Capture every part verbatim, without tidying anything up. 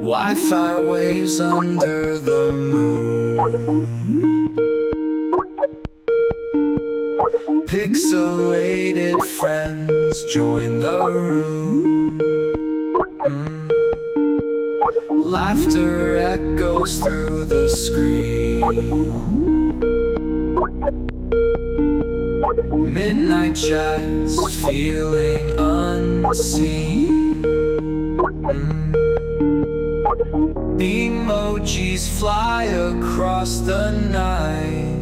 Wi-Fi waves under the moon. Pixelated friends join the room. Mm. Laughter echoes through the screen. Midnight chats, feeling unseen. Mm. Emojis fly across the night.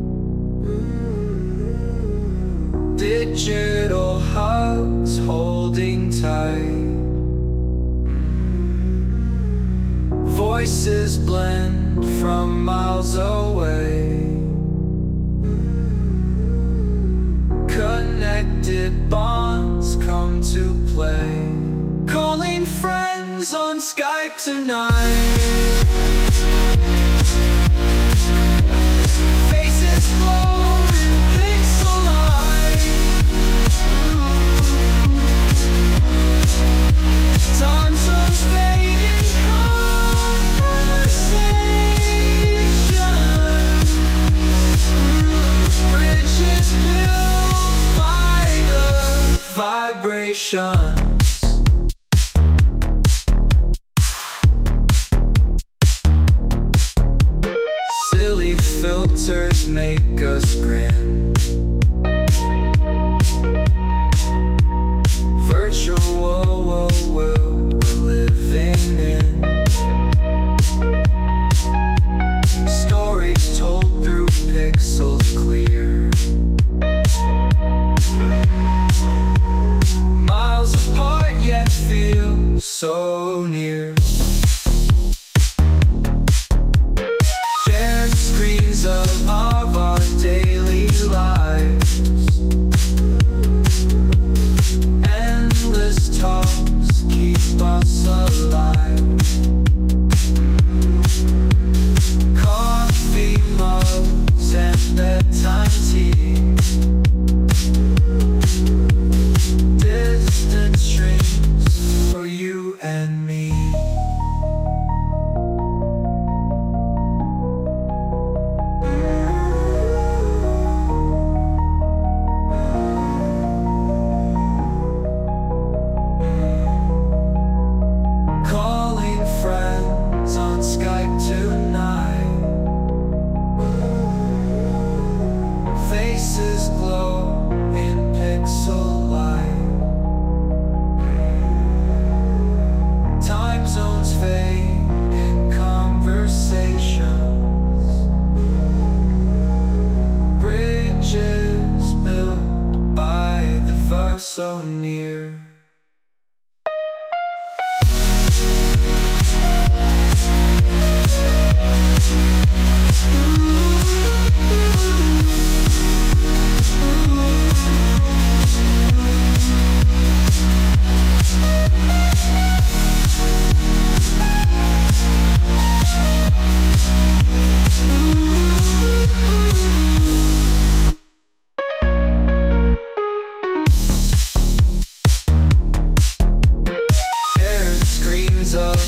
Digital hugs holding tight. Voices blend from miles away. Connected bonds come to play. Calling friends on Skype tonight. Faces glow in pixel light. Time zones fade in conversation. Bridges built by the vibration. Filters make us grin. Virtual world we're living in. Stories told through pixels clear. Miles apart yet feel so near. Of, of our daily lives. Endless talks keep us alive. Coffee mugs and bedtime tea. Distant strings for you and me. Faces glow in pixel light. Time zones fade in conversations. Bridges built by the verse so near.